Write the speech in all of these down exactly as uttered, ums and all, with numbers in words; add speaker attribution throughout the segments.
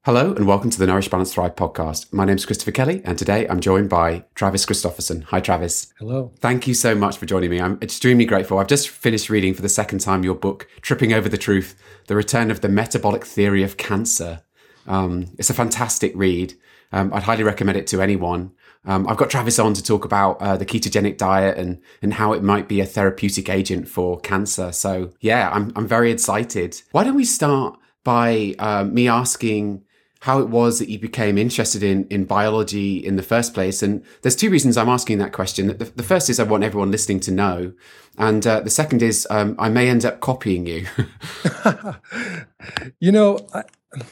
Speaker 1: Hello and welcome to the Nourish Balance Thrive podcast. My name is Christopher Kelly and today I'm joined by Travis Christofferson. Hi, Travis.
Speaker 2: Hello.
Speaker 1: Thank you so much for joining me. I'm extremely grateful. I've just finished reading for the second time your book, Tripping Over the Truth, The Return of the Metabolic Theory of Cancer. Um, it's a fantastic read. Um, I'd highly recommend it to anyone. Um, I've got Travis on to talk about uh, the ketogenic diet and and how it might be a therapeutic agent for cancer. So yeah, I'm I'm very excited. Why don't we start by uh, me asking how it was that you became interested in, in biology in the first place. And there's two reasons I'm asking that question. The, the first is I want everyone listening to know. And uh, the second is um, I may end up copying you.
Speaker 2: you know, I,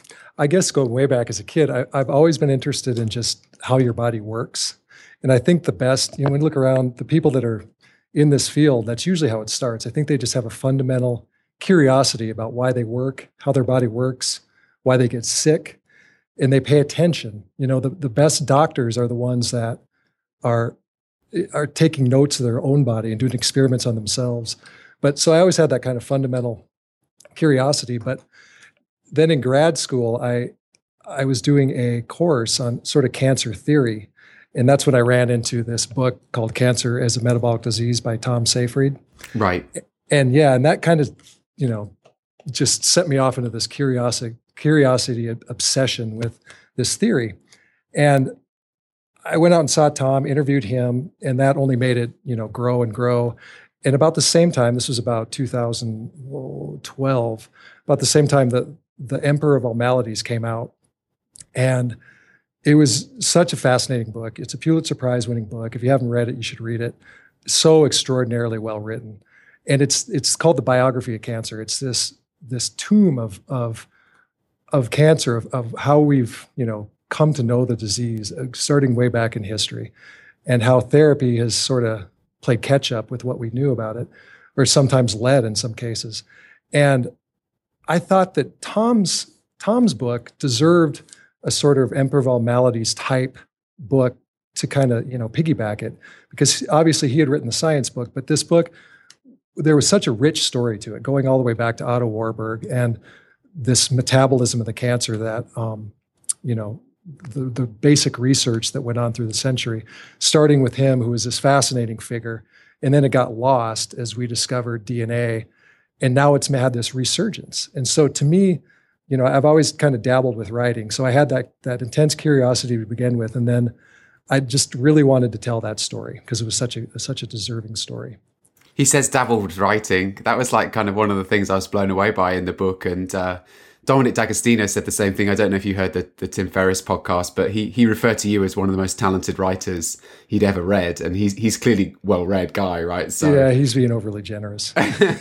Speaker 2: I guess going way back as a kid, I, I've always been interested in just how your body works. And I think the best, you know, when you look around, the people that are in this field, that's usually how it starts. I think they just have a fundamental curiosity about why they work, how their body works, why they get sick. And they pay attention. You know, the, the best doctors are the ones that are are taking notes of their own body and doing experiments on themselves. But so I always had that kind of fundamental curiosity. But then in grad school, I I was doing a course on sort of cancer theory. And that's when I ran into this book called Cancer as a Metabolic Disease by Tom Seyfried.
Speaker 1: Right.
Speaker 2: And yeah, and that kind of, you know, just set me off into this curiosity curiosity obsession with this theory. And I went out and saw Tom, interviewed him, and that only made it, you know, grow and grow. And about the same time, this was about two thousand twelve, about the same time that The Emperor of All Maladies came out. And it was such a fascinating book. It's a Pulitzer Prize winning book. If you haven't read it, you should read it. So extraordinarily well written. And it's it's called The Biography of Cancer. It's this this tomb of of of cancer, of, of how we've, you know, come to know the disease, uh, starting way back in history, and how therapy has sort of played catch up with what we knew about it, or sometimes led in some cases. And I thought that Tom's Tom's book deserved a sort of Emperor of All Maladies type book to kind of, you know, piggyback it, because obviously he had written the science book, but this book, there was such a rich story to it, going all the way back to Otto Warburg and this metabolism of the cancer that, um, you know, the, the basic research that went on through the century, starting with him, who was this fascinating figure. And then it got lost as we discovered D N A. And now it's had this resurgence. And so to me, you know, I've always kind of dabbled with writing. So I had that, that intense curiosity to begin with. And then I just really wanted to tell that story because it was such a, such a deserving story.
Speaker 1: He says dabbled with writing. That was like kind of one of the things I was blown away by in the book. And uh, Dominic D'Agostino said the same thing. I don't know if you heard the, the Tim Ferriss podcast, but he he referred to you as one of the most talented writers he'd ever read. And he's he's clearly well-read guy, right?
Speaker 2: So yeah, he's being overly generous.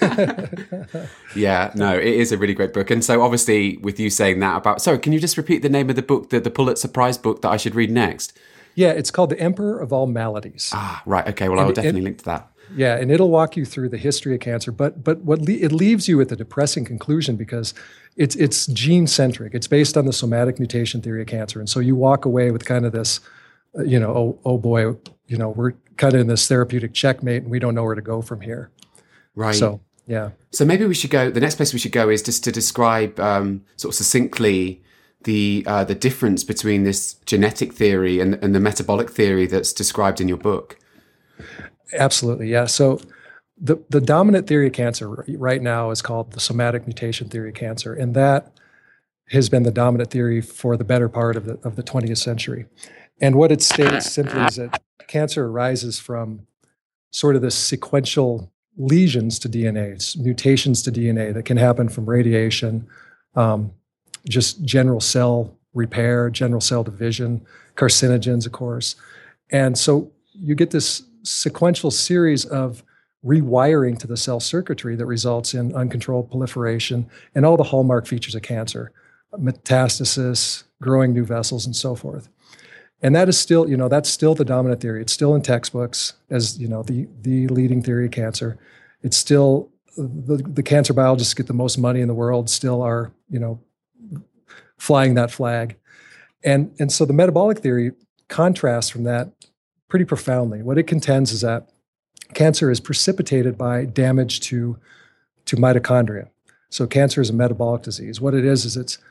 Speaker 1: Yeah, no, it is a really great book. And so obviously with you saying that about, sorry, can you just repeat the name of the book, the, the Pulitzer Prize book that I should read next?
Speaker 2: Yeah, it's called The Emperor of All Maladies.
Speaker 1: Ah, right. Okay. Well, I will definitely link to that.
Speaker 2: Yeah, and it'll walk you through the history of cancer, but but what le- it leaves you with a depressing conclusion because it's it's gene centric. It's based on the somatic mutation theory of cancer, and so you walk away with kind of this, uh, you know, oh oh boy, you know, we're kind of in this therapeutic checkmate, and we don't know where to go from here.
Speaker 1: Right.
Speaker 2: So yeah.
Speaker 1: So maybe we should go. The next place we should go is just to describe um, sort of succinctly the uh, the difference between this genetic theory and and the metabolic theory that's described in your book.
Speaker 2: Absolutely, yeah. So the, the dominant theory of cancer right now is called the somatic mutation theory of cancer, and that has been the dominant theory for the better part of the of the twentieth century. And what it states simply is that cancer arises from sort of this sequential lesions to D N A, it's mutations to D N A that can happen from radiation, um, just general cell repair, general cell division, carcinogens, of course. And so you get this sequential series of rewiring to the cell circuitry that results in uncontrolled proliferation and all the hallmark features of cancer, metastasis, growing new vessels, and so forth. And that is still, you know, that's still the dominant theory. It's still in textbooks as, you know, the, the leading theory of cancer. It's still, the, the cancer biologists get the most money in the world, still are, you know, flying that flag. And, and so the metabolic theory contrasts from that pretty profoundly. What it contends is that cancer is precipitated by damage to, to mitochondria. So cancer is a metabolic disease. What it is, is it's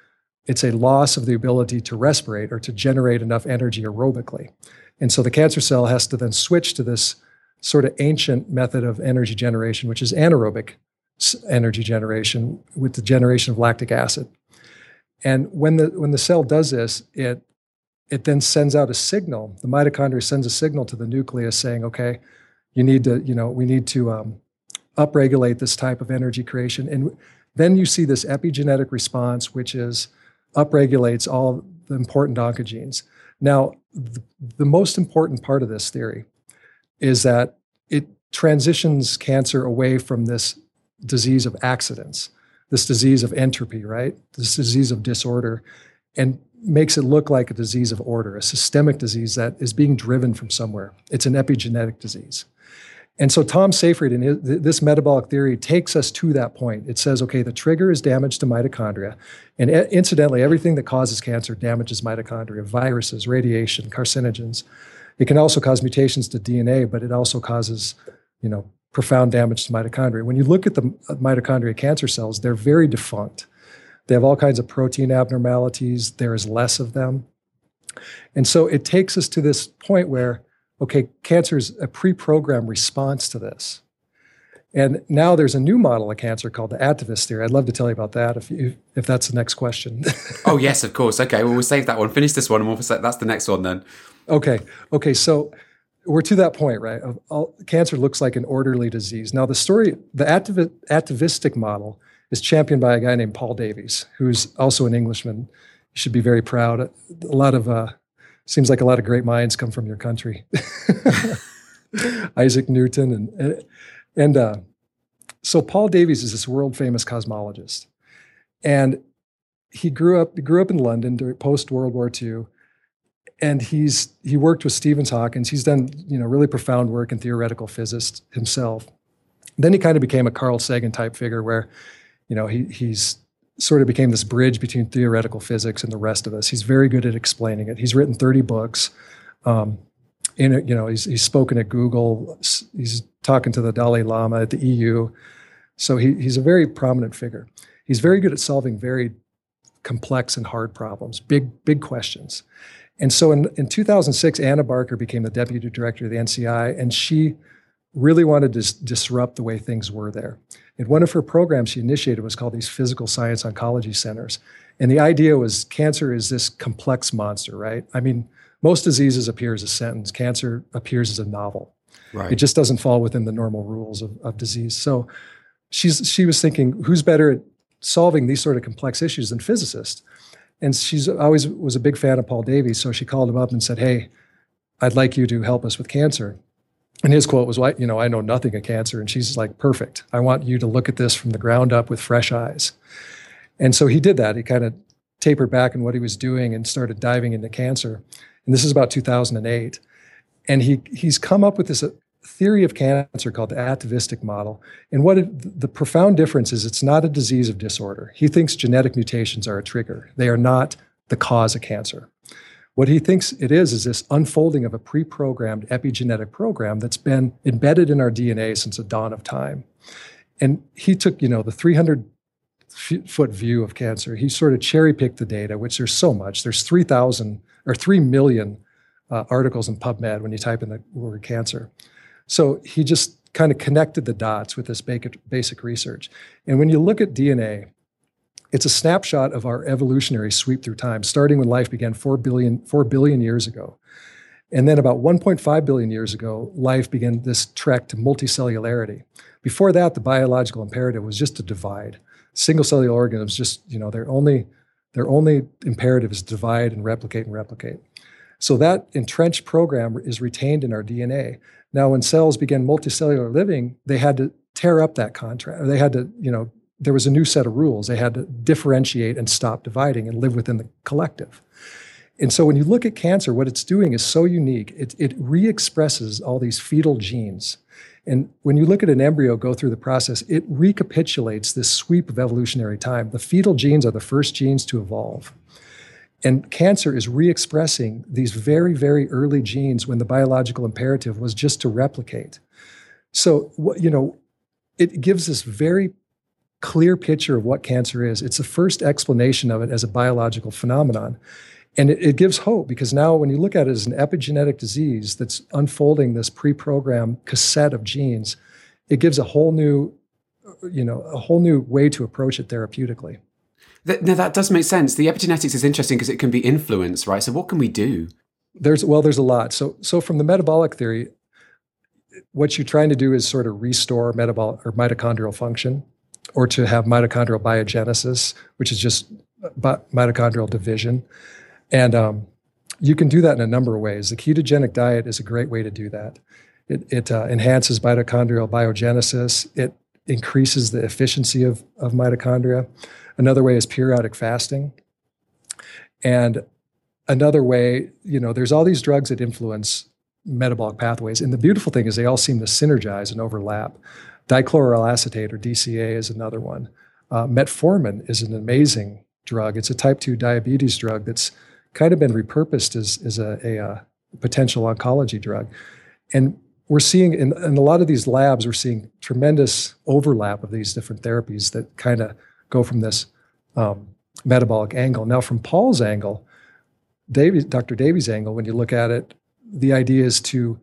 Speaker 2: it's a loss of the ability to respirate or to generate enough energy aerobically. And so the cancer cell has to then switch to this sort of ancient method of energy generation, which is anaerobic energy generation with the generation of lactic acid. And when the when the cell does this, it it then sends out a signal. The mitochondria sends a signal to the nucleus saying, okay, you need to, you know, we need to um, upregulate this type of energy creation. And then you see this epigenetic response, which is upregulates all the important oncogenes. Now, the, the most important part of this theory is that it transitions cancer away from this disease of accidents, this disease of entropy, right? This disease of disorder, and makes it look like a disease of order, a systemic disease that is being driven from somewhere. It's an epigenetic disease. And so Tom Seyfried, in his, this metabolic theory, takes us to that point. It says, okay, the trigger is damage to mitochondria. And incidentally, everything that causes cancer damages mitochondria, viruses, radiation, carcinogens. It can also cause mutations to D N A, but it also causes, you know, profound damage to mitochondria. When you look at the mitochondria cancer cells, they're very defunct. They have all kinds of protein abnormalities. There is less of them. And so it takes us to this point where, okay, cancer is a pre-programmed response to this. And now there's a new model of cancer called the atavist theory. I'd love to tell you about that if you, if that's the next question.
Speaker 1: Oh, yes, of course. Okay, well, we'll save that one. Finish this one, and we'll say that's the next one then.
Speaker 2: Okay, okay, so we're to that point, right? Of all, cancer looks like an orderly disease. Now, the story, the atav- atavistic model is championed by a guy named Paul Davies, who's also an Englishman. You should be very proud. A lot of, uh, seems like a lot of great minds come from your country. Isaac Newton. And, and uh, so Paul Davies is this world famous cosmologist. And he grew up, he grew up in London during post-World War Two. And he's he worked with Stephen Hawking. He's done, you know, really profound work in theoretical physics himself. Then he kind of became a Carl Sagan type figure where, you know, he he's sort of became this bridge between theoretical physics and the rest of us. He's very good at explaining it. He's written thirty books. Um, in it, you know, he's he's spoken at Google. He's talking to the Dalai Lama at the E U. So he he's a very prominent figure. He's very good at solving very complex and hard problems, big big questions. And so in, in two thousand six, Anna Barker became the deputy director of the N C I, and she really wanted to dis- disrupt the way things were there. And one of her programs she initiated was called these physical science oncology centers. And the idea was cancer is this complex monster, right? I mean, most diseases appear as a sentence. Cancer appears as a novel. Right. It just doesn't fall within the normal rules of, of disease. So she's she was thinking, who's better at solving these sort of complex issues than physicists? And she's always was a big fan of Paul Davies, so she called him up and said, hey, I'd like you to help us with cancer. And his quote was, well, you know, I know nothing of cancer. And she's like, perfect. I want you to look at this from the ground up with fresh eyes. And so he did that. He kind of tapered back in what he was doing and started diving into cancer. And this is about two thousand eight. And he he's come up with this theory of cancer called the atavistic model. And what it, the profound difference is it's not a disease of disorder. He thinks genetic mutations are a trigger. They are not the cause of cancer. What he thinks it is is this unfolding of a pre-programmed epigenetic program that's been embedded in our D N A since the dawn of time. And he took, you know, the three hundred foot view of cancer. He sort of cherry-picked the data, which there's so much. There's three thousand or three million uh, articles in PubMed when you type in the word cancer. So he just kind of connected the dots with this basic research. And when you look at D N A, it's a snapshot of our evolutionary sweep through time, starting when life began four billion, four billion years ago. And then about one point five billion years ago, life began this trek to multicellularity. Before that, the biological imperative was just to divide. Single-cellular organisms just, you know, their only, their only imperative is divide and replicate and replicate. So that entrenched program is retained in our D N A. Now, when cells began multicellular living, they had to tear up that contract. Or they had to, you know, there was a new set of rules. They had to differentiate and stop dividing and live within the collective. And so when you look at cancer, what it's doing is so unique. It, it re-expresses all these fetal genes. And when you look at an embryo go through the process, it recapitulates this sweep of evolutionary time. The fetal genes are the first genes to evolve. And cancer is re-expressing these very, very early genes when the biological imperative was just to replicate. So, you know, it gives this very clear picture of what cancer is. It's the first explanation of it as a biological phenomenon. And it, it gives hope, because now when you look at it as an epigenetic disease that's unfolding this pre-programmed cassette of genes, it gives a whole new, you know, a whole new way to approach it therapeutically.
Speaker 1: That, now that does make sense. The epigenetics is interesting because it can be influenced, right? So what can we do?
Speaker 2: There's, well, there's a lot. So, so from the metabolic theory, what you're trying to do is sort of restore metabolic or mitochondrial function, or to have mitochondrial biogenesis, which is just mitochondrial division. And um, you can do that in a number of ways. The ketogenic diet is a great way to do that. It, it uh, enhances mitochondrial biogenesis. It increases the efficiency of, of mitochondria. Another way is periodic fasting. And another way, you know, there's all these drugs that influence metabolic pathways. And the beautiful thing is they all seem to synergize and overlap. Dichloroacetate, or D C A, is another one. Uh, metformin is an amazing drug. It's a type two diabetes drug that's kind of been repurposed as, as a, a, a potential oncology drug. And we're seeing in, in a lot of these labs, we're seeing tremendous overlap of these different therapies that kind of go from this um, metabolic angle. Now, from Paul's angle, Davy, Doctor Davies' angle, when you look at it, the idea is to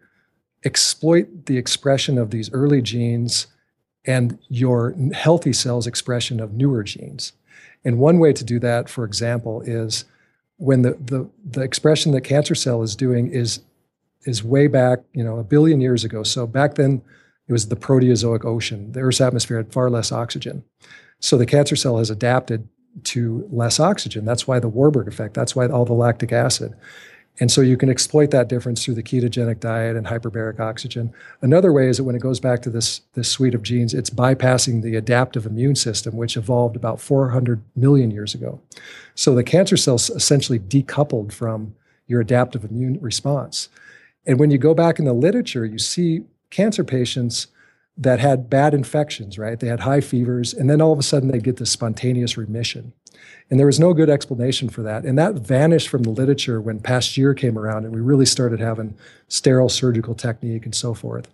Speaker 2: exploit the expression of these early genes and your healthy cells' expression of newer genes. And one way to do that, for example, is when the, the, the expression that cancer cell is doing is, is way back, you know, a billion years ago. So back then, it was the Proteozoic ocean. The Earth's atmosphere had far less oxygen. So the cancer cell has adapted to less oxygen. That's why the Warburg effect. That's why all the lactic acid. And so you can exploit that difference through the ketogenic diet and hyperbaric oxygen. Another way is that when it goes back to this, this suite of genes, it's bypassing the adaptive immune system, which evolved about four hundred million years ago. So the cancer cell's essentially decoupled from your adaptive immune response. And when you go back in the literature, you see cancer patients that had bad infections, right? They had high fevers, and then all of a sudden they get this spontaneous remission. And there was no good explanation for that. And that vanished from the literature when Pasteur came around and we really started having sterile surgical technique and so forth.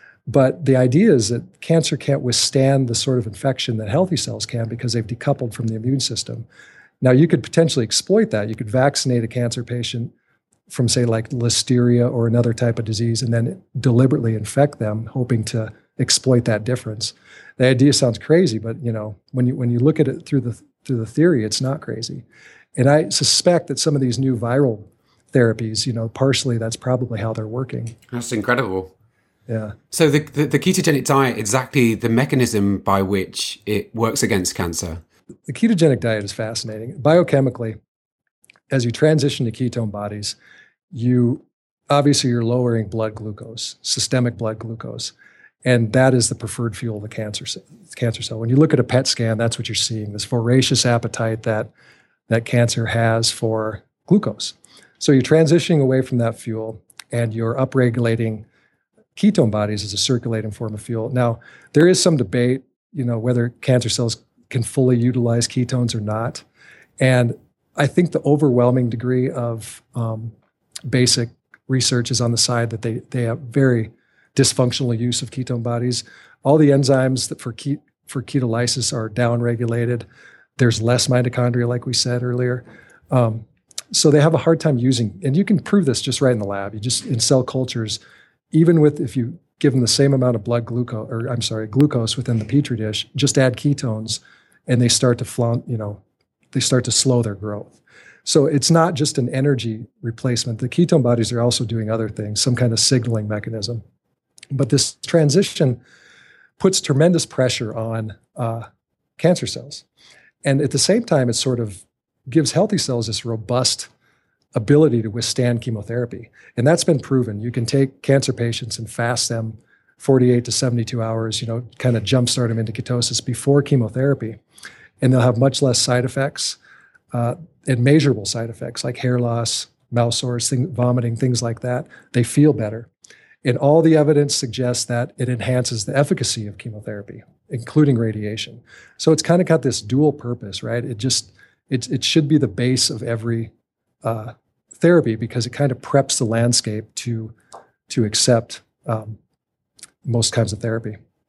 Speaker 2: But the idea is that cancer can't withstand the sort of infection that healthy cells can because they've decoupled from the immune system. Now, you could potentially exploit that. You could vaccinate a cancer patient from, say, like listeria or another type of disease and then deliberately infect them, hoping to exploit that difference. The idea sounds crazy, but you know, when you when you look at it through the through the theory, it's not crazy. And I suspect that some of these new viral therapies, you know, partially that's probably how they're working.
Speaker 1: That's incredible.
Speaker 2: Yeah.
Speaker 1: So the, the, the ketogenic diet, exactly the mechanism by which it works against cancer.
Speaker 2: The ketogenic diet is fascinating. Biochemically, as you transition to ketone bodies, you obviously you're lowering blood glucose, systemic blood glucose. And that is the preferred fuel of the cancer cell, cancer cell. When you look at a P E T scan, that's what you're seeing, this voracious appetite that, that cancer has for glucose. So you're transitioning away from that fuel and you're upregulating ketone bodies as a circulating form of fuel. Now, there is some debate, you know, whether cancer cells can fully utilize ketones or not. And I think the overwhelming degree of um, basic research is on the side that they, they have very dysfunctional use of ketone bodies. All the enzymes that for ke- for ketolysis are downregulated. There's less mitochondria, like we said earlier. Um, so they have a hard time using, and you can prove this just right in the lab. You just, in cell cultures, even with, if you give them the same amount of blood glucose, or I'm sorry, glucose within the Petri dish, just add ketones and they start to flaunt, you know, they start to slow their growth. So it's not just an energy replacement. The ketone bodies are also doing other things, some kind of signaling mechanism. But this transition puts tremendous pressure on uh, cancer cells. And at the same time, it sort of gives healthy cells this robust ability to withstand chemotherapy. And that's been proven. You can take cancer patients and fast them forty-eight to seventy-two hours, you know, kind of jumpstart them into ketosis before chemotherapy. And they'll have much less side effects uh, and measurable side effects like hair loss, mouth sores, thing, vomiting, things like that. They feel better. And all the evidence suggests that it enhances the efficacy of chemotherapy, including radiation. So it's kind of got this dual purpose, right? It just, it, it should be the base of every uh, therapy because it kind of preps the landscape to, to accept um, most kinds of therapy.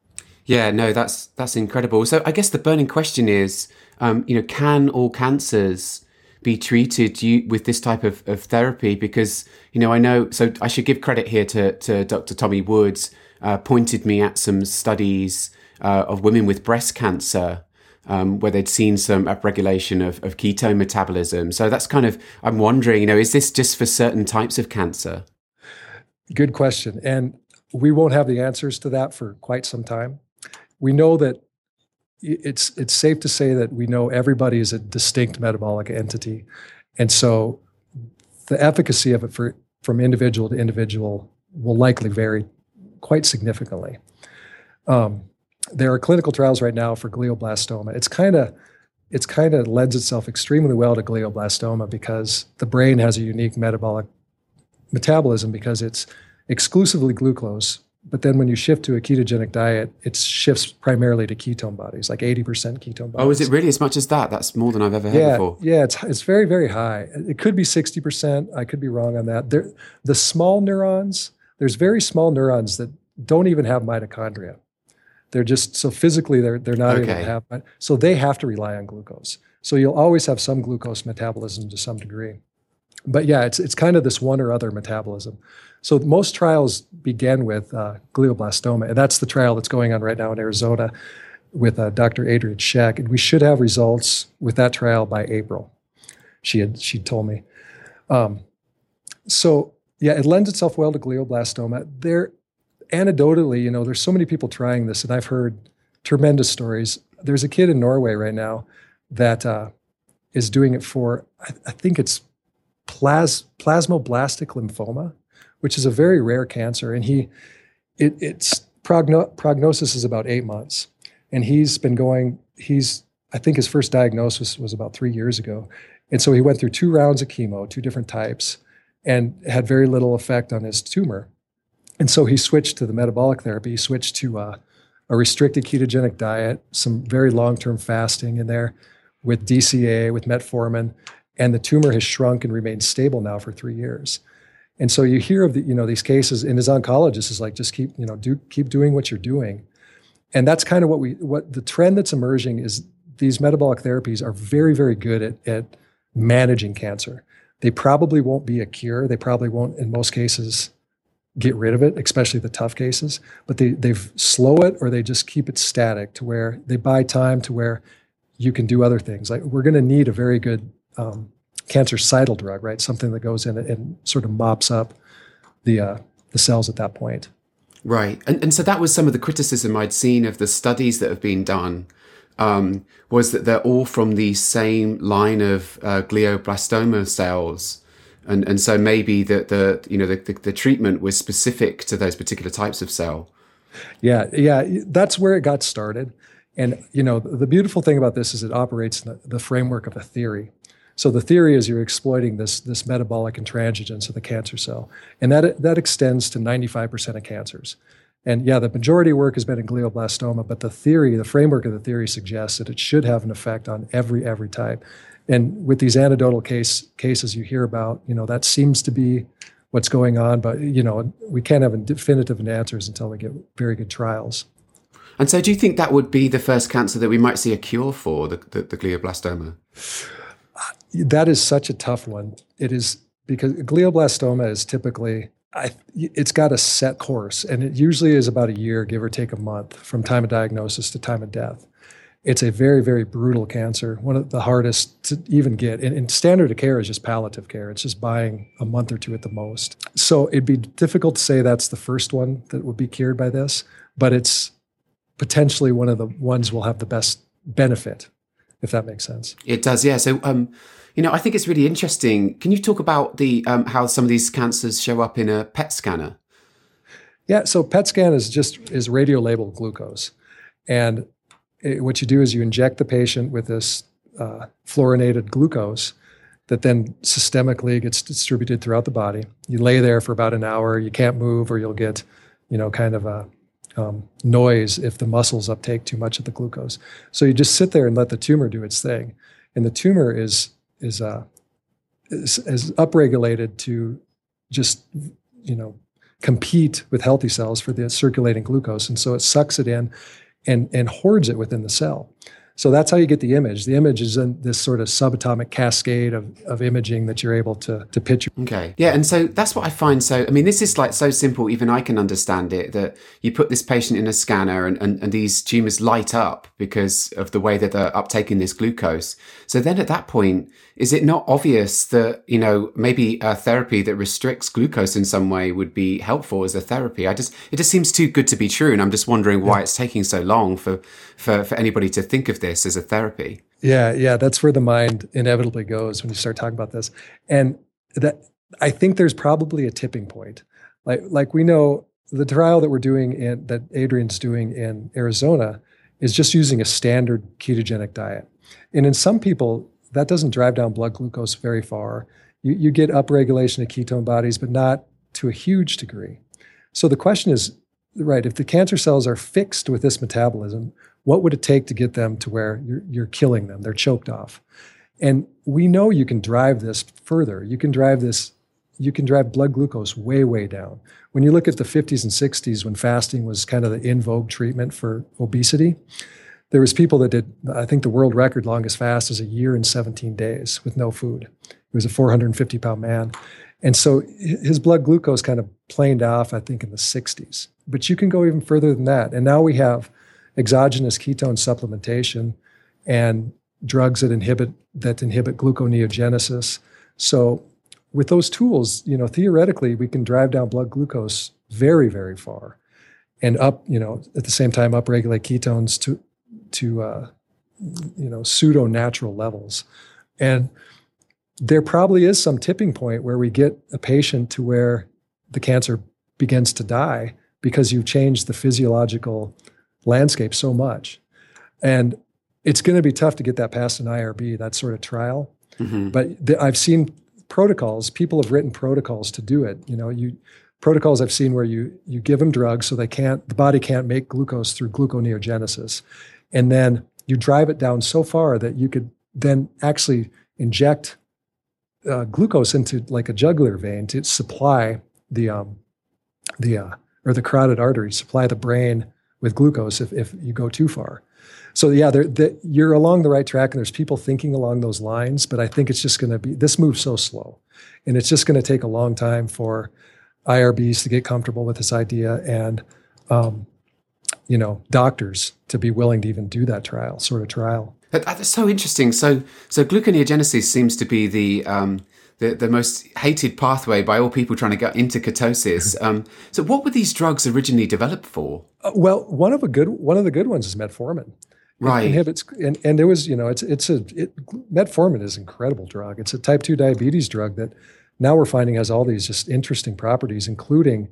Speaker 1: Yeah, no, that's that's incredible. So I guess the burning question is, um, you know, can all cancers be treated you, with this type of, of therapy? Because, you know, I know, so I should give credit here to, to Doctor Tommy Woods, uh, pointed me at some studies uh, of women with breast cancer, um, where they'd seen some upregulation of, of ketone metabolism. So that's kind of, I'm wondering, you know, is this just for certain types of cancer?
Speaker 2: Good question. And we won't have the answers to that for quite some time. We know that it's it's safe to say that we know everybody is a distinct metabolic entity. And so the efficacy of it for, from individual to individual will likely vary quite significantly. Um, there are clinical trials right now for glioblastoma. It's kind of it's kind of lends itself extremely well to glioblastoma because the brain has a unique metabolic metabolism because it's exclusively glucose. But then when you shift to a ketogenic diet, it shifts primarily to ketone bodies, like eighty percent ketone bodies.
Speaker 1: Oh, is it really as much as that? That's more than I've ever heard
Speaker 2: yeah,
Speaker 1: before.
Speaker 2: Yeah, it's it's very, very high. It could be sixty percent. I could be wrong on that. There, the small neurons, there's very small neurons that don't even have mitochondria. They're just, so physically they're they're not
Speaker 1: Okay.
Speaker 2: able to have, so they have to rely on glucose. So you'll always have some glucose metabolism to some degree. But yeah, it's it's kind of this one or other metabolism. So most trials begin with uh, glioblastoma, and that's the trial that's going on right now in Arizona with uh, Doctor Adrian Scheck, and we should have results with that trial by April. She had she told me. Um, so yeah, it lends itself well to glioblastoma. There, anecdotally, you know, there's so many people trying this, and I've heard tremendous stories. There's a kid in Norway right now that uh, is doing it for, I, I think it's plas plasmoblastic lymphoma, which is a very rare cancer, and he, it, its progno prognosis is about eight months, and he's been going. He's, I think his first diagnosis was about three years ago, and so he went through two rounds of chemo, two different types, and had very little effect on his tumor, and so he switched to the metabolic therapy. He switched to uh, a restricted ketogenic diet, some very long-term fasting in there, with D C A, with metformin, and the tumor has shrunk and remained stable now for three years. And so you hear of the, you know, these cases, and his oncologist is like, just keep, you know, do keep doing what you're doing. And that's kind of what we, what the trend that's emerging is these metabolic therapies are very, very good at, at managing cancer. They probably won't be a cure. They probably won't, in most cases, get rid of it, especially the tough cases, but they, they've slow it or they just keep it static to where they buy time to where you can do other things. Like we're going to need a very good, um, cancer-cidal drug, right? Something that goes in and sort of mops up the uh, the cells at that point.
Speaker 1: Right. And, and so that was some of the criticism I'd seen of the studies that have been done, um, was that they're all from the same line of uh, glioblastoma cells. And and so maybe the, the you know, the, the, the treatment was specific to those particular types of cell.
Speaker 2: Yeah, yeah, that's where it got started. And, you know, the beautiful thing about this is it operates in the, the framework of a theory. So the theory is you're exploiting this, this metabolic intransigence of the cancer cell. And that, that extends to ninety-five percent of cancers. And yeah, the majority of work has been in glioblastoma, but the theory, the framework of the theory suggests that it should have an effect on every, every type. And with these anecdotal case, cases you hear about, you know, that seems to be what's going on, but, you know, we can't have definitive answers until we get very good trials.
Speaker 1: And so do you think that would be the first cancer that we might see a cure for, the, the, the glioblastoma?
Speaker 2: That is such a tough one. It is because glioblastoma is typically, I, it's got a set course, and it usually is about a year, give or take a month, from time of diagnosis to time of death. It's a very, very brutal cancer, one of the hardest to even get. And, and standard of care is just palliative care. It's just buying a month or two at the most. So it'd be difficult to say that's the first one that would be cured by this, but it's potentially one of the ones will have the best benefit, if that makes sense.
Speaker 1: It does, yeah. So, um, you know, I think it's really interesting. Can you talk about the um, how some of these cancers show up in a P E T scanner?
Speaker 2: Yeah, so P E T scan is just is radio labeled glucose, and it, what you do is you inject the patient with this uh, fluorinated glucose that then systemically gets distributed throughout the body. You lay there for about an hour. You can't move, or you'll get, you know, kind of a um, noise if the muscles uptake too much of the glucose. So you just sit there and let the tumor do its thing, and the tumor is is uh, is, is upregulated to just, you know, compete with healthy cells for the circulating glucose, and so it sucks it in, and, and hoards it within the cell. So that's how you get the image. The image is in this sort of subatomic cascade of, of imaging that you're able to, to picture.
Speaker 1: Okay. Yeah. And so that's what I find. So, I mean, this is like so simple, even I can understand it, that you put this patient in a scanner and, and, and these tumors light up because of the way that they're uptaking this glucose. So then at that point, is it not obvious that, you know, maybe a therapy that restricts glucose in some way would be helpful as a therapy? I just, it just seems too good to be true. And I'm just wondering why yeah. it's taking so long for, for, for anybody to think of this as a therapy.
Speaker 2: Yeah. Yeah. That's where the mind inevitably goes when you start talking about this. And that, I think there's probably a tipping point. Like, like we know the trial that we're doing in, that Adrian's doing in Arizona is just using a standard ketogenic diet. And in some people, that doesn't drive down blood glucose very far. You, you get upregulation of ketone bodies, but not to a huge degree. So the question is, right, if the cancer cells are fixed with this metabolism, what would it take to get them to where you're, you're killing them? They're choked off. And we know you can drive this further. You can drive this, you can drive blood glucose way, way down. When you look at the fifties and sixties, when fasting was kind of the in vogue treatment for obesity, there was people that did, I think the world record longest fast is a year and seventeen days with no food. He was a four hundred fifty pound man. And so his blood glucose kind of planed off, I think, in the sixties. But you can go even further than that. And now we have exogenous ketone supplementation and drugs that inhibit that inhibit gluconeogenesis. So with those tools, you know, theoretically, we can drive down blood glucose very, very far and up, you know, at the same time, upregulate ketones to to, uh, you know, pseudo-natural levels. And there probably is some tipping point where we get a patient to where the cancer begins to die because you've changed the physiological landscape so much. And it's going to be tough to get that past an I R B, that sort of trial. Mm-hmm. But th- I've seen protocols, people have written protocols to do it. You know, you protocols I've seen where you you give them drugs so they can't, the body can't make glucose through gluconeogenesis. And then you drive it down so far that you could then actually inject uh, glucose into like a jugular vein to supply the um, the uh, or the carotid artery, supply the brain with glucose if if you go too far. So yeah, the, you're along the right track, and there's people thinking along those lines. But I think it's just going to be, this moves so slow, and it's just going to take a long time for I R Bs to get comfortable with this idea, and um, you know, doctors to be willing to even do that trial, sort of trial.
Speaker 1: That's so interesting. So, so gluconeogenesis seems to be the um, the, the most hated pathway by all people trying to get into ketosis. Um, so, what were these drugs originally developed for?
Speaker 2: Uh, well, one of a good one of the good ones is metformin.
Speaker 1: Right.
Speaker 2: It inhibits, and and there was, you know, it's it's a it, metformin is an incredible drug. It's a type two diabetes drug that now we're finding has all these just interesting properties, including,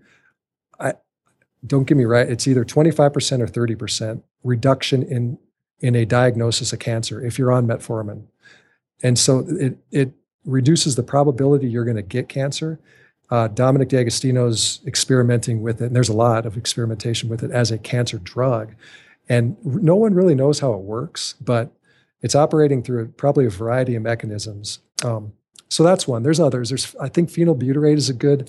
Speaker 2: I don't get me right, it's either twenty-five percent or thirty percent reduction in in a diagnosis of cancer if you're on metformin. And so it it reduces the probability you're going to get cancer. Uh, Dominic D'Agostino's experimenting with it, and there's a lot of experimentation with it as a cancer drug. And no one really knows how it works, but it's operating through probably a variety of mechanisms. Um, so that's one. There's others. There's, I think, phenylbutyrate is a good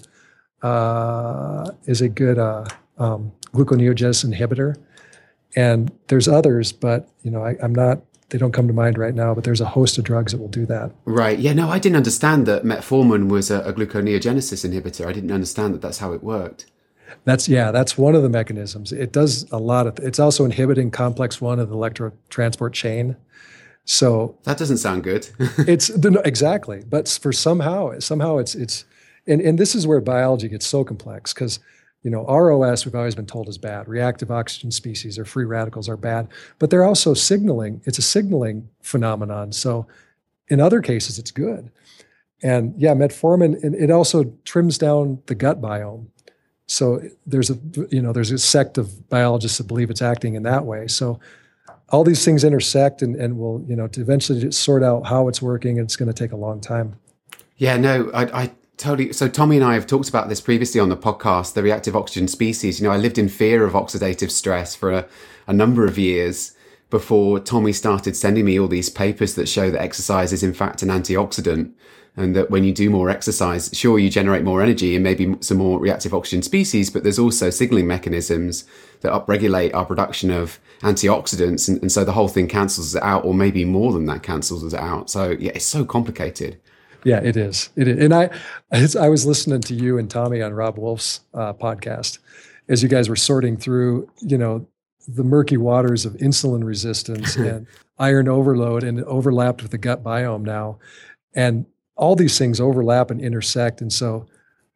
Speaker 2: uh, is a good uh, um, gluconeogenesis inhibitor, and there's others, but you know, I, I'm not. They don't come to mind right now. But there's a host of drugs that will do that.
Speaker 1: Right. Yeah. No, I didn't understand that metformin was a, a gluconeogenesis inhibitor. I didn't understand that that's how it worked.
Speaker 2: That's, yeah, that's one of the mechanisms. It does a lot of, it's also inhibiting complex one of the electrotransport chain. So
Speaker 1: that doesn't sound good.
Speaker 2: it's no, exactly. But for somehow, somehow it's, it's, and, and this is where biology gets so complex because, you know, R O S we've always been told is bad. Reactive oxygen species or free radicals are bad, but they're also signaling, it's a signaling phenomenon. So in other cases, it's good. And yeah, metformin, and it also trims down the gut biome. So there's a, you know, there's a sect of biologists that believe it's acting in that way. So all these things intersect and, and will, you know, to eventually sort out how it's working. It's going to take a long time.
Speaker 1: Yeah, no, I, I totally. So Tommy and I have talked about this previously on the podcast, the reactive oxygen species. You know, I lived in fear of oxidative stress for a, a number of years. before Tommy started sending me all these papers that show that exercise is in fact an antioxidant, and that when you do more exercise, sure, you generate more energy and maybe some more reactive oxygen species, but there's also signaling mechanisms that upregulate our production of antioxidants. And, and so the whole thing cancels it out, or maybe more than that cancels it out. So yeah, it's so complicated.
Speaker 2: Yeah, it is. It is. And I, I was listening to you and Tommy on Rob Wolf's uh, podcast as you guys were sorting through, you know, the murky waters of insulin resistance and iron overload, and it overlapped with the gut biome now. And all these things overlap and intersect. And so,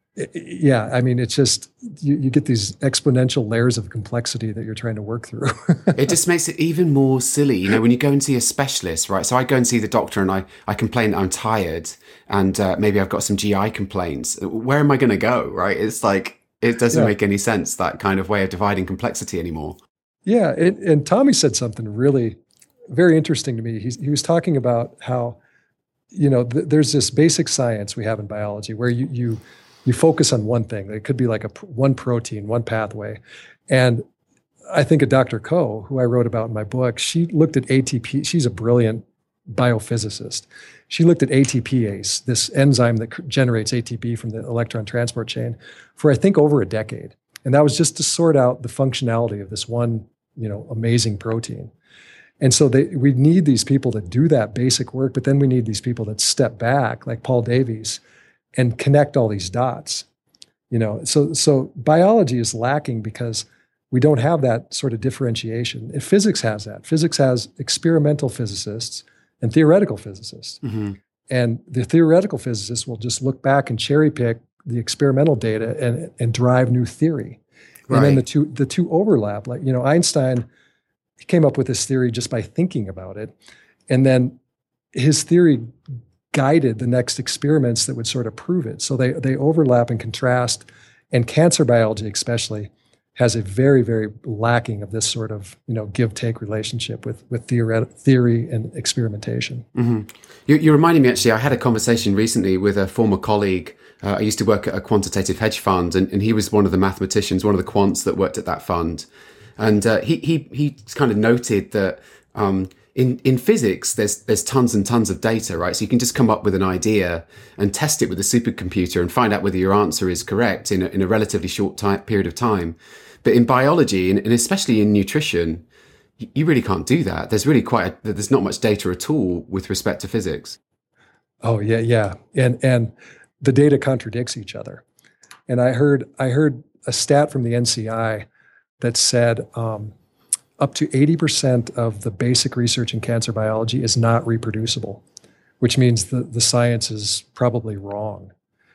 Speaker 2: yeah, I mean, it's just, you, you get these exponential layers of complexity that you're trying to work through.
Speaker 1: It just makes it even more silly. You know, when you go and see a specialist, right? So I go and see the doctor and I, I complain that I'm tired and uh, maybe I've got some G I complaints. Where am I going to go, right? It's like, it doesn't yeah. make any sense, that kind of way of dividing complexity anymore.
Speaker 2: Yeah. And, and Tommy said something really very interesting to me. He's, he was talking about how, you know, th- there's this basic science we have in biology where you, you, you focus on one thing. It could be like a one protein, one pathway. And I think of Doctor Koh, who I wrote about in my book, she looked at A T P. She's a brilliant biophysicist. She looked at A T P ase, this enzyme that generates A T P from the electron transport chain, for I think over a decade. And that was just to sort out the functionality of this one, you know, amazing protein. And so they, we need these people that do that basic work, but then we need these people that step back, like Paul Davies, and connect all these dots. You know, so so biology is lacking because we don't have that sort of differentiation. If physics has that, physics has experimental physicists and theoretical physicists. Mm-hmm. And the theoretical physicists will just look back and cherry pick the experimental data and and drive new theory. Right. And then the two the two overlap. Like, you know, Einstein, he came up with this theory just by thinking about it. And then his theory guided the next experiments that would sort of prove it. So they they overlap and contrast. And cancer biology especially has a very, very lacking of this sort of, you know, give-take relationship with with theoret- theory and experimentation.
Speaker 1: Mm-hmm. You, you're reminding me, actually, I had a conversation recently with a former colleague. Uh, I used to work at a quantitative hedge fund, and, and he was one of the mathematicians, one of the quants that worked at that fund. And uh, he he he kind of noted that um, in in physics, there's there's tons and tons of data, right? So you can just come up with an idea and test it with a supercomputer and find out whether your answer is correct in a, in a relatively short time, period of time. But in biology, and, and especially in nutrition, you, you really can't do that. There's really quite a, there's not much data at all with respect to physics.
Speaker 2: Oh yeah, yeah, and and the data contradicts each other. And I heard I heard a stat from the N C I that said um, up to eighty percent of the basic research in cancer biology is not reproducible, which means the, the science is probably wrong.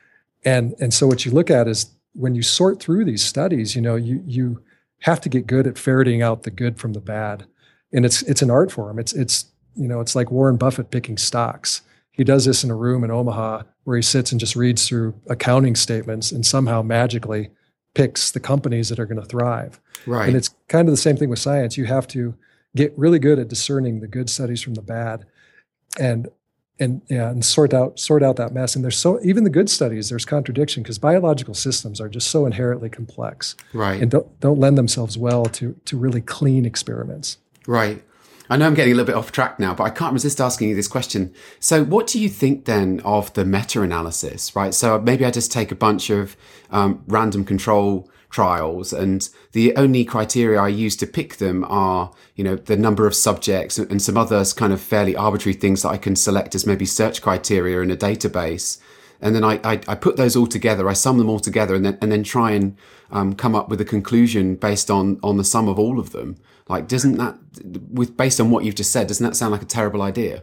Speaker 2: And, and so what you look at is when you sort through these studies, you know, you, you have to get good at ferreting out the good from the bad. And it's, it's an art form. It's, it's, you know, it's like Warren Buffett picking stocks. He does this in a room in Omaha where he sits and just reads through accounting statements and somehow magically picks the companies that are going to thrive.
Speaker 1: Right.
Speaker 2: And it's kind of the same thing with science. You have to get really good at discerning the good studies from the bad, and and yeah, and sort out sort out that mess. And there's so even the good studies, there's contradiction because biological systems are just so inherently complex.
Speaker 1: Right.
Speaker 2: And don't don't lend themselves well to to really clean experiments.
Speaker 1: Right. I know I'm getting a little bit off track now, but I can't resist asking you this question. So what do you think then of the meta-analysis, right? So maybe I just take a bunch of um, random control trials, and the only criteria I use to pick them are, you know, the number of subjects and some other kind of fairly arbitrary things that I can select as maybe search criteria in a database. And then I, I, I put those all together, I sum them all together, and then and then try and um, come up with a conclusion based on on the sum of all of them. Like, doesn't that, with based on what you've just said, doesn't that sound like a terrible idea?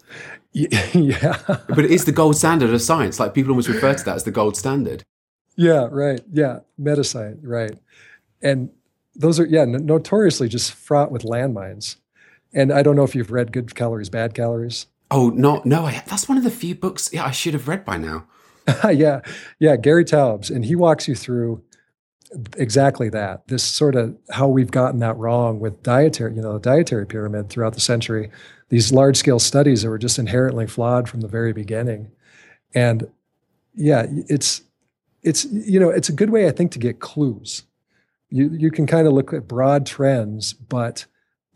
Speaker 2: Yeah.
Speaker 1: But it is the gold standard of science. Like, people almost refer to that as the gold standard.
Speaker 2: Yeah, right. Yeah, meta science, right. And those are, yeah, notoriously just fraught with landmines. And I don't know if you've read Good Calories, Bad Calories.
Speaker 1: Oh, no, no. I, that's one of the few books yeah, I should have read by now.
Speaker 2: yeah, yeah, Gary Taubes. And he walks you through exactly that, this sort of how we've gotten that wrong with dietary, you know, the dietary pyramid throughout the century, these large scale studies that were just inherently flawed from the very beginning. And yeah, it's, it's, you know, it's a good way, I think, to get clues. You, you can kind of look at broad trends, but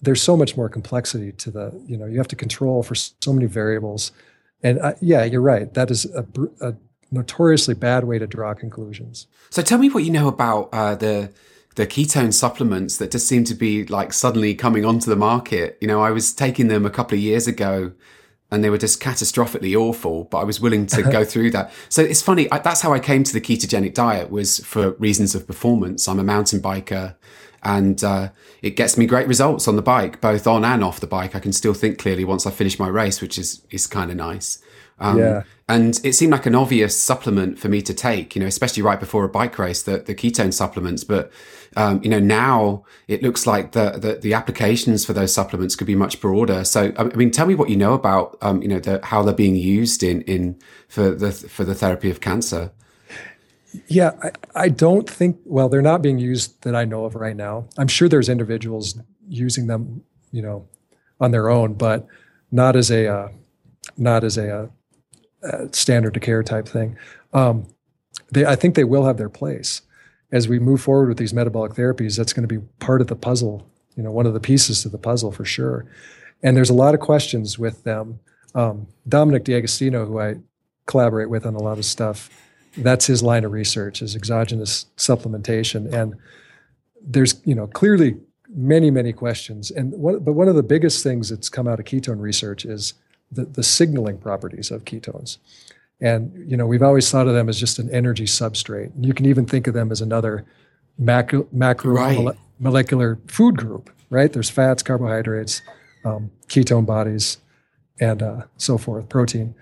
Speaker 2: there's so much more complexity to the, you know, you have to control for so many variables. And I, yeah, you're right. That is a, a notoriously bad way to draw conclusions.
Speaker 1: So tell me what you know about uh, the the ketone supplements that just seem to be like suddenly coming onto the market. You know, I was taking them a couple of years ago and they were just catastrophically awful, but I was willing to go through that. So it's funny. I, that's how I came to the ketogenic diet, was for reasons of performance. I'm a mountain biker and uh, it gets me great results on the bike, both on and off the bike. I can still think clearly once I finish my race, which is, is kind of nice. Um,
Speaker 2: yeah.
Speaker 1: And it seemed like an obvious supplement for me to take, you know, especially right before a bike race, the, the ketone supplements. But, um, you know, now it looks like the, the, the applications for those supplements could be much broader. So, I mean, tell me what you know about, um, you know, the, how they're being used in, in, for the, for the therapy of cancer.
Speaker 2: Yeah, I, I don't think, well, they're not being used that I know of right now. I'm sure there's individuals using them, you know, on their own, but not as a, uh, not as a, uh, Uh, standard of care type thing. Um, they, I think they will have their place as we move forward with these metabolic therapies. That's going to be part of the puzzle, you know, one of the pieces to the puzzle for sure. And there's a lot of questions with them. Um, Dominic D'Agostino, who I collaborate with on a lot of stuff, that's his line of research, is exogenous supplementation. And there's, you know, clearly many, many questions. And what, but one of the biggest things that's come out of ketone research is The, the signaling properties of ketones. And, you know, we've always thought of them as just an energy substrate. And you can even think of them as another macro, macro
Speaker 1: right.
Speaker 2: mole, molecular food group, right? There's fats, carbohydrates, um, ketone bodies, and uh, so forth, protein.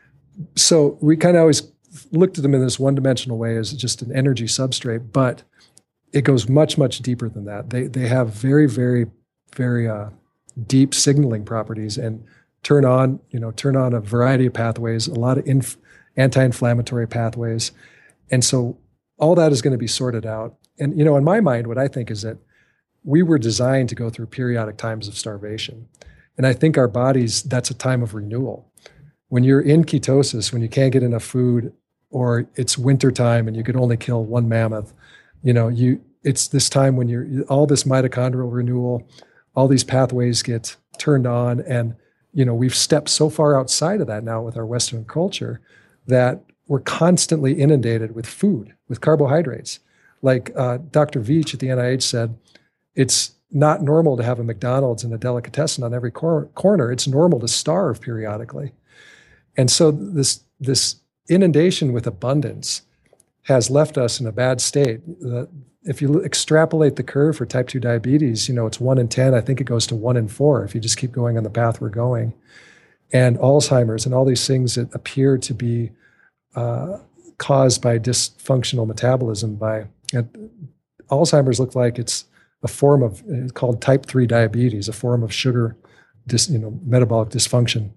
Speaker 2: So we kind of always looked at them in this one-dimensional way as just an energy substrate, but it goes much, much deeper than that. They, they have very, very, very uh, deep signaling properties and turn on, you know, turn on a variety of pathways, a lot of inf- anti-inflammatory pathways. And so all that is going to be sorted out. And, you know, in my mind, what I think is that we were designed to go through periodic times of starvation. And I think our bodies, that's a time of renewal. When you're in ketosis, when you can't get enough food, or it's wintertime and you could only kill one mammoth, you know, you it's this time when you're, all this mitochondrial renewal, all these pathways get turned on. And you know, we've stepped so far outside of that now with our Western culture that we're constantly inundated with food, with carbohydrates. Like uh, Doctor Veach at the N I H said, it's not normal to have a McDonald's and a delicatessen on every cor- corner. It's normal to starve periodically. And so this, this inundation with abundance has left us in a bad state. The, if you extrapolate the curve for type two diabetes, you know, it's one in ten. I think it goes to one in four if you just keep going on the path we're going. And Alzheimer's and all these things that appear to be uh, caused by dysfunctional metabolism. By and Alzheimer's look like it's a form of, it's called type three diabetes, a form of sugar, dis, you know, metabolic dysfunction.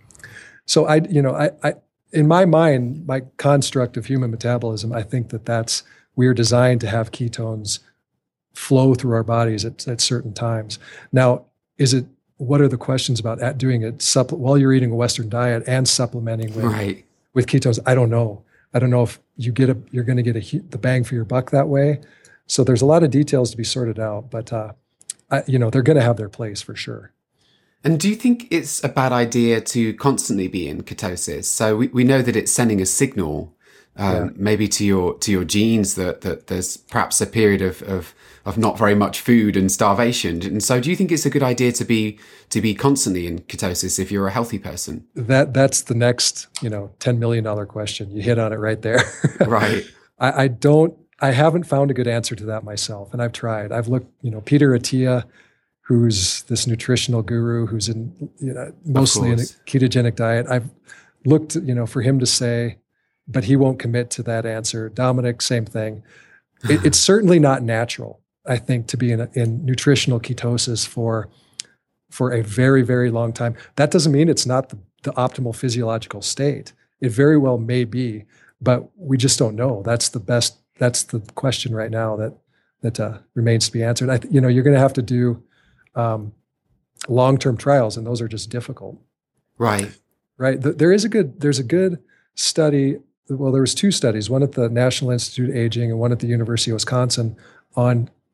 Speaker 2: So I, you know, I, I, in my mind, my construct of human metabolism, I think that that's, we are designed to have ketones flow through our bodies at, at certain times. Now, is it, what are the questions about at doing it supple- while you're eating a Western diet and supplementing with,
Speaker 1: right.
Speaker 2: with ketones? I don't know. I don't know if you get a, you're going to get a, the bang for your buck that way. So there's a lot of details to be sorted out, but uh, I, you know, they're going to have their place for sure.
Speaker 1: And do you think it's a bad idea to constantly be in ketosis? So we, we know that it's sending a signal, um, yeah. maybe to your to your genes that that there's perhaps a period of, of of not very much food and starvation. And so, do you think it's a good idea to be to be constantly in ketosis if you're a healthy person?
Speaker 2: That that's the next, you know, ten million dollar question. You hit on it right there.
Speaker 1: Right.
Speaker 2: I, I don't. I haven't found a good answer to that myself, and I've tried. I've looked. You know, Peter Attia, who's this nutritional guru who's in, you know, mostly in a ketogenic diet. I've looked, you know, for him to say, but he won't commit to that answer. Dominic, same thing. It, it's certainly not natural, I think, to be in, a, in nutritional ketosis for for a very, very long time. That doesn't mean it's not the, the optimal physiological state. It very well may be, but we just don't know. That's the best. That's the question right now that that uh, remains to be answered. I, you know, you're going to have to do Um, long-term trials, and those are just difficult.
Speaker 1: Right.
Speaker 2: Right. There is a good, there's a good study. Well, there was two studies, one at the National Institute of Aging and one at the University of Wisconsin on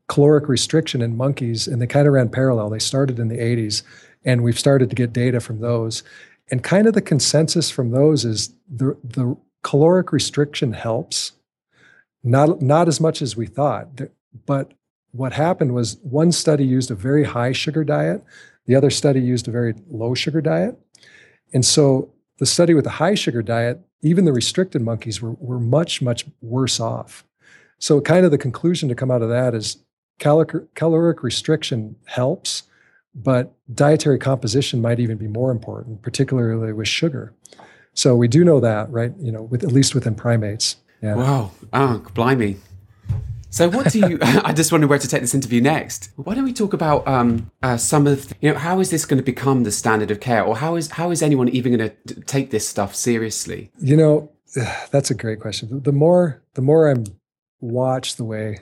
Speaker 2: caloric restriction in monkeys, and they kind of ran parallel. They started in the eighties, and we've started to get data from those. And kind of the consensus from those is the, the caloric restriction helps, not, not as much as we thought. But what happened was one study used a very high sugar diet, the other study used a very low sugar diet. And so the study with the high sugar diet, even the restricted monkeys were, were much, much worse off. So kind of the conclusion to come out of that is caloric, caloric restriction helps, but dietary composition might even be more important, particularly with sugar. So we do know that, right? You know, with at least within primates. Yeah.
Speaker 1: Wow. Oh, blimey. So what do you, I just wonder where to take this interview next. Why don't we talk about um, uh, some of, you know, how is this going to become the standard of care, or how is how is anyone even going to take this stuff seriously?
Speaker 2: You know, that's a great question. The more, the more I'm watch the way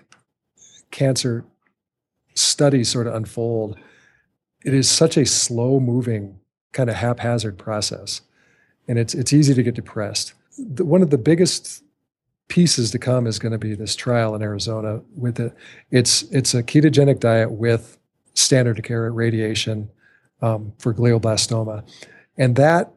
Speaker 2: cancer studies sort of unfold, it is such a slow moving kind of haphazard process. And it's, it's easy to get depressed. The, one of the biggest pieces to come is going to be this trial in Arizona with it. It's it's a ketogenic diet with standard of care radiation um, for glioblastoma, and that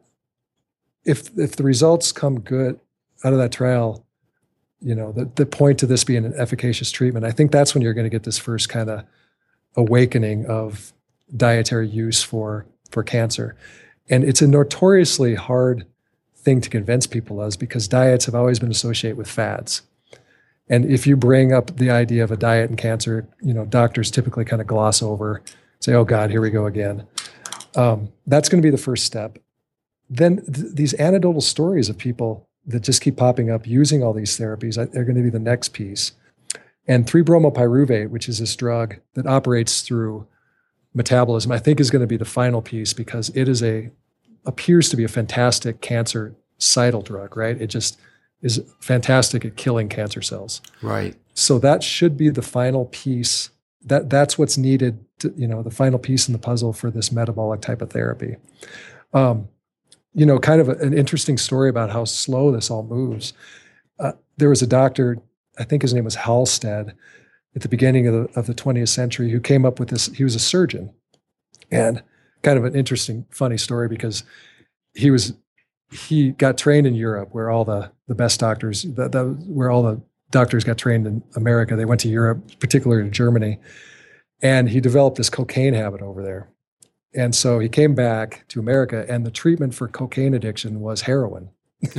Speaker 2: if if the results come good out of that trial, you know, the the point to this being an efficacious treatment, I think that's when you're going to get this first kind of awakening of dietary use for for cancer, and it's a notoriously hard thing to convince people of, because diets have always been associated with fads. And if you bring up the idea of a diet and cancer, you know, doctors typically kind of gloss over, say, oh God, here we go again. Um, that's going to be the first step. Then th- these anecdotal stories of people that just keep popping up using all these therapies, they're going to be the next piece. And three bromopyruvate, which is this drug that operates through metabolism, I think is going to be the final piece, because it is a appears to be a fantastic cancer-cidal drug, right? It just is fantastic at killing cancer cells.
Speaker 1: Right.
Speaker 2: So that should be the final piece. That that's what's needed to, you know, the final piece in the puzzle for this metabolic type of therapy. Um, you know, kind of a, an interesting story about how slow this all moves. Uh, there was a doctor, I think his name was Halsted, at the beginning of the, of the twentieth century, who came up with this. He was a surgeon, and kind of an interesting, funny story, because he was he got trained in Europe, where all the the best doctors, that, that where all the doctors got trained in America. They went to Europe, particularly to Germany, and he developed this cocaine habit over there. And so he came back to America, and the treatment for cocaine addiction was heroin.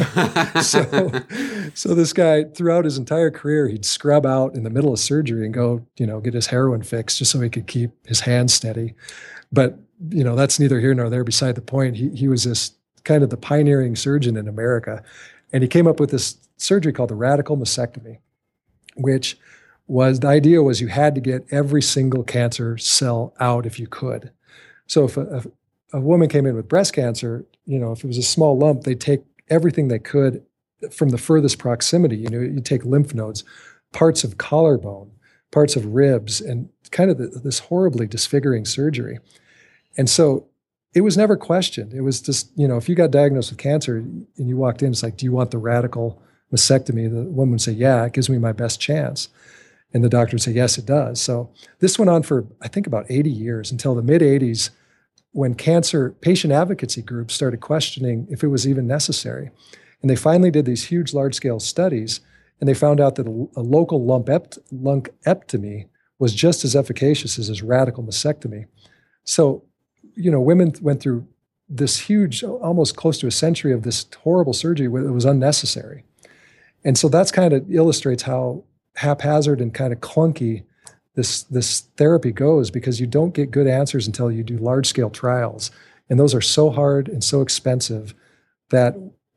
Speaker 2: so, so this guy, throughout his entire career, he'd scrub out in the middle of surgery and go, you know, get his heroin fix just so he could keep his hands steady. But you know, that's neither here nor there. Beside the point, he he was this kind of the pioneering surgeon in America, and he came up with this surgery called the radical mastectomy, which was, the idea was you had to get every single cancer cell out if you could. So if a, if a woman came in with breast cancer, you know, if it was a small lump, they'd take everything they could from the furthest proximity. You know, you take lymph nodes, parts of collarbone, parts of ribs, and kind of the, this horribly disfiguring surgery. And so it was never questioned. It was just, you know, if you got diagnosed with cancer and you walked in, it's like, do you want the radical mastectomy? The woman would say, yeah, it gives me my best chance. And the doctor would say, yes, it does. So this went on for, I think, about eighty years, until the mid eighties, when cancer patient advocacy groups started questioning if it was even necessary. And they finally did these huge large-scale studies, and they found out that a, a local lumpept, lumpectomy was just as efficacious as this radical mastectomy. So, you know, women went through this huge, almost close to a century of this horrible surgery that was unnecessary. And so that's kind of illustrates how haphazard and kind of clunky this this therapy goes, because you don't get good answers until you do large-scale trials. And those are so hard and so expensive that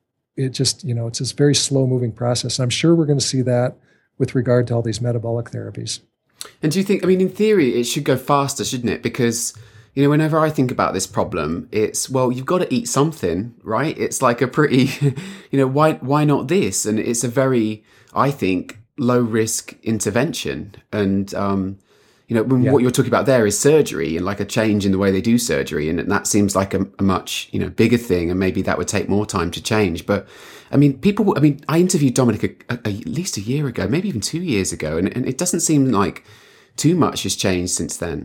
Speaker 2: it just, you know, it's this very slow-moving process. And I'm sure we're going to see that with regard to all these metabolic therapies.
Speaker 1: And do you think, I mean, in theory, it should go faster, shouldn't it? Because, you know, whenever I think about this problem, it's, well, you've got to eat something, right? It's like a pretty, you know, why why not this? And it's a very, I think, low risk intervention. And, um, you know, when
Speaker 2: Yeah.
Speaker 1: what you're talking about there is surgery and like a change in the way they do surgery. And that seems like a, a much, you know, bigger thing. And maybe that would take more time to change. But I mean, people, I mean, I interviewed Dominic a, a, at least a year ago, maybe even two years ago. And, and it doesn't seem like too much has changed since then.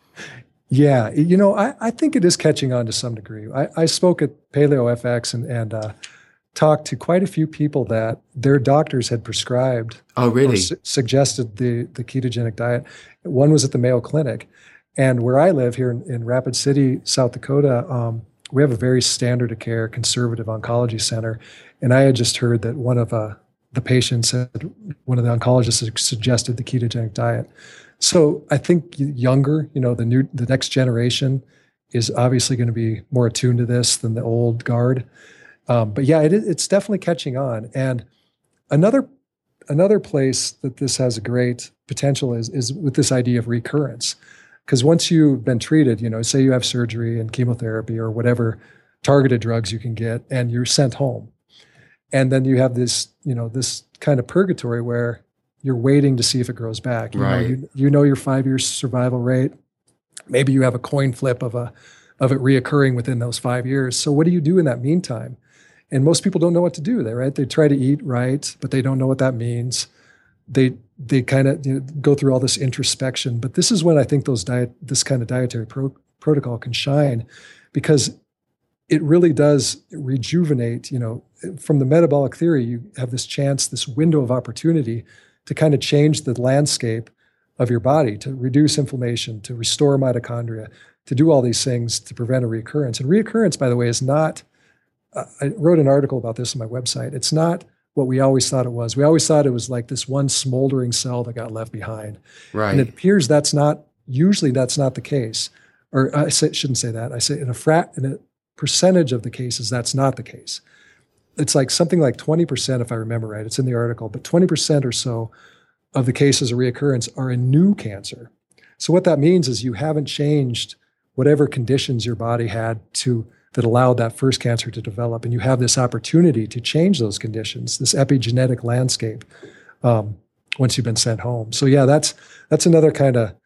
Speaker 2: Yeah, you know, I, I think it is catching on to some degree. I, I spoke at PaleoFX and, and uh, talked to quite a few people that their doctors had prescribed.
Speaker 1: Oh, really?
Speaker 2: Or su- suggested the, the ketogenic diet. One was at the Mayo Clinic. And where I live here in, in Rapid City, South Dakota, um, we have a very standard of care conservative oncology center. And I had just heard that one of uh, the patients, had, one of the oncologists had suggested the ketogenic diet. So I think younger, you know, the new, the next generation is obviously going to be more attuned to this than the old guard. Um, but yeah, it, it's definitely catching on. And another another place that this has a great potential is is with this idea of recurrence. Because once you've been treated, you know, say you have surgery and chemotherapy or whatever targeted drugs you can get, and you're sent home, and then you have this, you know, this kind of purgatory where you're waiting to see if it grows back. You
Speaker 1: right.
Speaker 2: know, you, you know your five year survival rate. Maybe you have a coin flip of a of it reoccurring within those five years. So what do you do in that meantime? And most people don't know what to do there, right? They try to eat right, but they don't know what that means. They they kind of, you know, go through all this introspection. But this is when I think those diet this kind of dietary pro- protocol can shine, because it really does rejuvenate. You know, from the metabolic theory, you have this chance, this window of opportunity to kind of change the landscape of your body, to reduce inflammation, to restore mitochondria, to do all these things to prevent a recurrence. And reoccurrence, by the way, is not, uh, I wrote an article about this on my website. It's not what we always thought it was. We always thought it was like this one smoldering cell that got left behind.
Speaker 1: Right.
Speaker 2: And it appears that's not, usually that's not the case. Or I say, shouldn't say that. I say in a frat, in a percentage of the cases, that's not the case. It's like something like twenty percent, if I remember right. It's in the article, but twenty percent or so of the cases of reoccurrence are a new cancer. So what that means is you haven't changed whatever conditions your body had to that allowed that first cancer to develop, and you have this opportunity to change those conditions, this epigenetic landscape, um, once you've been sent home. So yeah, that's that's another kind of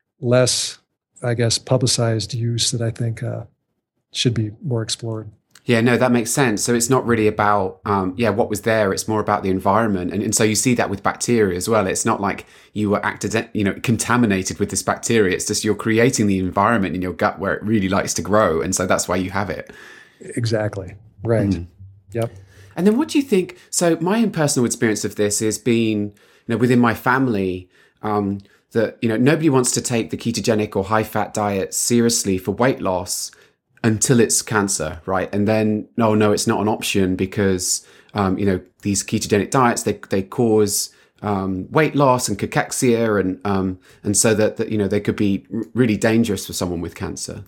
Speaker 2: less, I guess, publicized use that I think uh, should be more explored.
Speaker 1: Yeah, no, that makes sense. So it's not really about, um, yeah, what was there. It's more about the environment. And, and so you see that with bacteria as well. It's not like you were accident, you know, contaminated with this bacteria. It's just you're creating the environment in your gut where it really likes to grow. And so that's why you have it.
Speaker 2: Exactly. Right. Mm. Yep.
Speaker 1: And then what do you think? So my own personal experience of this is being, you know, within my family, um, that, you know, nobody wants to take the ketogenic or high fat diet seriously for weight loss until it's cancer, right? And then, no, no, it's not an option because, um, you know, these ketogenic diets, they they cause um, weight loss and cachexia, and um, and so that, that, you know, they could be really dangerous for someone with cancer.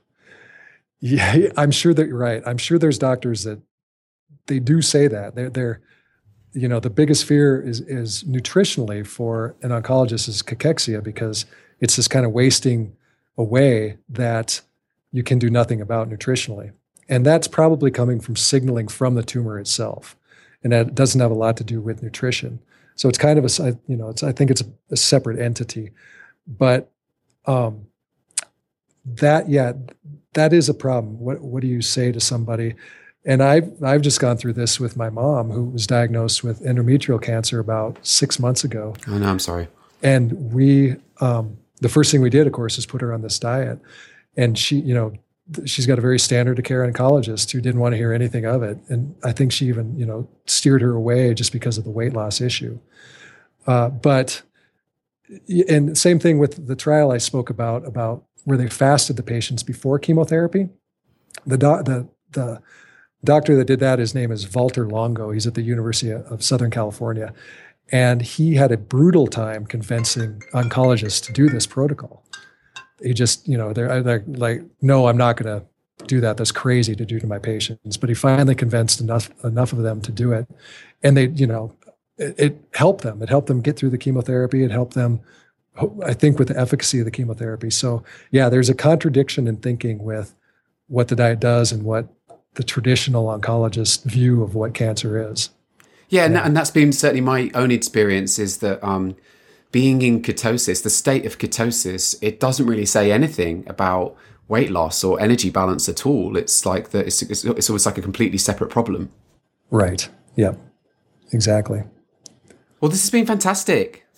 Speaker 2: Yeah, I'm sure that you're right. I'm sure there's doctors that they do say that. They're, they're you know, the biggest fear is is nutritionally for an oncologist is cachexia, because it's this kind of wasting away that you can do nothing about nutritionally. And that's probably coming from signaling from the tumor itself. And that doesn't have a lot to do with nutrition. So it's kind of a, you know, it's, I think it's a, a separate entity. But um, that, yeah, that is a problem. What what do you say to somebody? And I've, I've just gone through this with my mom, who was diagnosed with endometrial cancer about six months ago.
Speaker 1: Oh, no, I'm sorry.
Speaker 2: And we, um, the first thing we did, of course, is put her on this diet. And she, you know, she's got a very standard of care oncologist who didn't want to hear anything of it. And I think she even, you know, steered her away just because of the weight loss issue. Uh, but, and same thing with the trial I spoke about, about where they fasted the patients before chemotherapy. The, do, the, the doctor that did that, his name is Walter Longo. He's at the University of Southern California. And he had a brutal time convincing oncologists to do this protocol. He just, you know, they're, they're like, no, I'm not going to do that. That's crazy to do to my patients. But he finally convinced enough enough of them to do it. And they, you know, it, it helped them. It helped them get through the chemotherapy. It helped them, I think, with the efficacy of the chemotherapy. So yeah, there's a contradiction in thinking with what the diet does and what the traditional oncologist view of what cancer is.
Speaker 1: Yeah, and, and that's been certainly my own experience, is that um, being in ketosis, the state of ketosis, it doesn't really say anything about weight loss or energy balance at all. It's like the, it's, it's, it's almost like a completely separate problem.
Speaker 2: Right. Yeah, exactly.
Speaker 1: Well, this has been fantastic.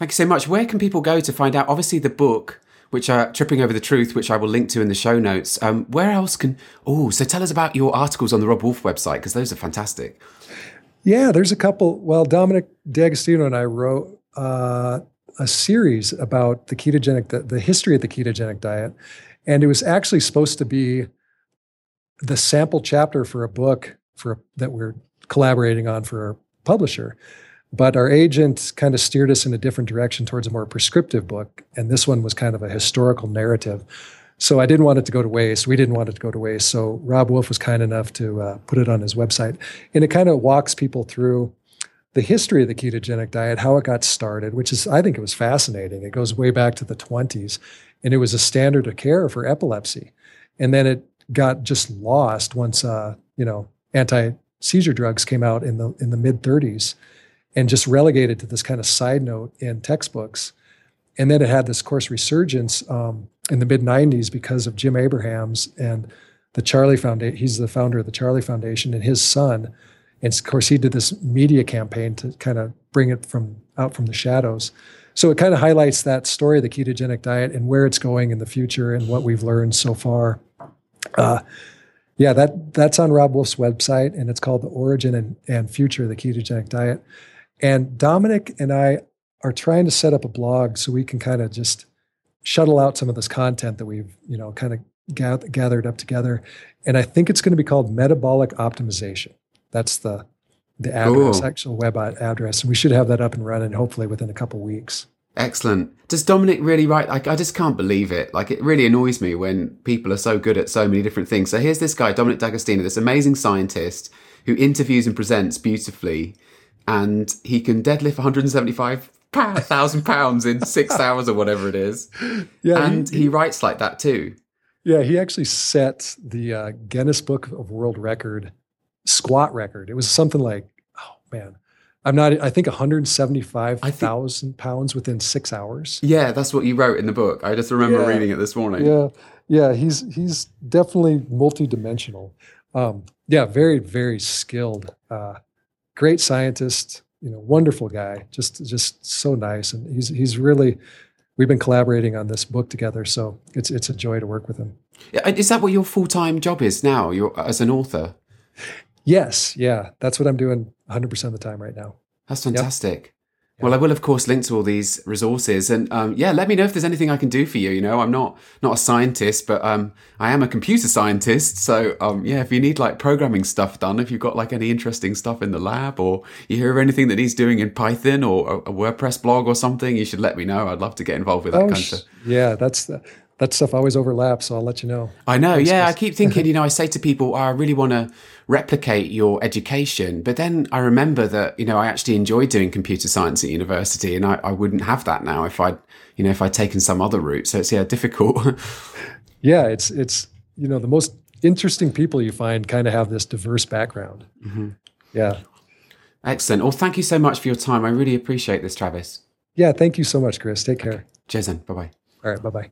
Speaker 1: Thank you so much. Where can people go to find out? Obviously, the book, which are Tripping Over the Truth, which I will link to in the show notes. Um, where else can... Oh, so tell us about your articles on the Robb Wolf website, because those are fantastic.
Speaker 2: Yeah, there's a couple. Well, Dominic D'Agostino and I wrote uh, a series about the ketogenic, the, the history of the ketogenic diet. And it was actually supposed to be the sample chapter for a book for that we're collaborating on for our publisher. But our agent kind of steered us in a different direction towards a more prescriptive book. And this one was kind of a historical narrative. So I didn't want it to go to waste. We didn't want it to go to waste. So Robb Wolf was kind enough to uh, put it on his website. And it kind of walks people through the history of the ketogenic diet, how it got started, which is, I think it was fascinating. It goes way back to the twenties. And it was a standard of care for epilepsy. And then it got just lost once, uh, you know, anti-seizure drugs came out in the in the mid thirties. And just relegated to this kind of side note in textbooks. And then it had this, of course, resurgence um, in the mid nineties because of Jim Abrahams and the Charlie Foundation. He's the founder of the Charlie Foundation, and his son. And of course, he did this media campaign to kind of bring it from out from the shadows. So it kind of highlights that story of the ketogenic diet and where it's going in the future and what we've learned so far. Uh, yeah, that that's on Robb Wolf's website, and it's called The Origin and, and Future of the Ketogenic Diet. And Dominic and I are trying to set up a blog so we can kind of just shuttle out some of this content that we've, you know, kind of gath- gathered up together. And I think it's going to be called Metabolic Optimization. That's the the address,
Speaker 1: Ooh.
Speaker 2: actual web address. And we should have that up and running hopefully within a couple of weeks.
Speaker 1: Excellent. Does Dominic really write? Like, I just can't believe it. Like, it really annoys me when people are so good at so many different things. So here's this guy, Dominic D'Agostino, this amazing scientist who interviews and presents beautifully. And he can deadlift one hundred seventy-five thousand pounds in six hours or whatever it is. Yeah, and he, he writes like that too.
Speaker 2: Yeah, he actually set the uh, Guinness Book of World Record squat record. It was something like, oh man, I'm not, I think one hundred seventy-five thousand pounds within six hours.
Speaker 1: Yeah, that's what you wrote in the book. I just remember
Speaker 2: yeah,
Speaker 1: reading it this morning.
Speaker 2: Yeah, yeah, he's he's definitely multidimensional. Um, yeah, very, very skilled. Uh, Great scientist, you know, wonderful guy, just just so nice. And he's he's really, we've been collaborating on this book together. So it's it's a joy to work with him.
Speaker 1: Is that what your full-time job is now? You're as an author?
Speaker 2: Yes. Yeah. That's what I'm doing one hundred percent of the time right now.
Speaker 1: That's fantastic. Yep. Well, I will, of course, link to all these resources. And um, yeah, let me know if there's anything I can do for you. You know, I'm not not a scientist, but um, I am a computer scientist. So um, yeah, if you need like programming stuff done, if you've got like any interesting stuff in the lab, or you hear of anything that he's doing in Python or a, a WordPress blog or something, you should let me know. I'd love to get involved with that
Speaker 2: oh,
Speaker 1: kind of stuff.
Speaker 2: Yeah, that's the, that stuff always overlaps. So I'll let you know.
Speaker 1: I know. Thanks, yeah, Chris. I keep thinking, you know, I say to people, oh, I really want to replicate your education. But then I remember that, you know, I actually enjoyed doing computer science at university, and I, I wouldn't have that now if I'd, you know, if I'd taken some other route. So it's, yeah, difficult.
Speaker 2: yeah, it's, it's, you know, the most interesting people you find kind of have this diverse background. Mm-hmm. Yeah.
Speaker 1: Excellent. Well, thank you so much for your time. I really appreciate this, Travis.
Speaker 2: Yeah, thank you so much, Chris. Take care.
Speaker 1: Okay. Cheers then. Bye-bye.
Speaker 2: All right, bye-bye.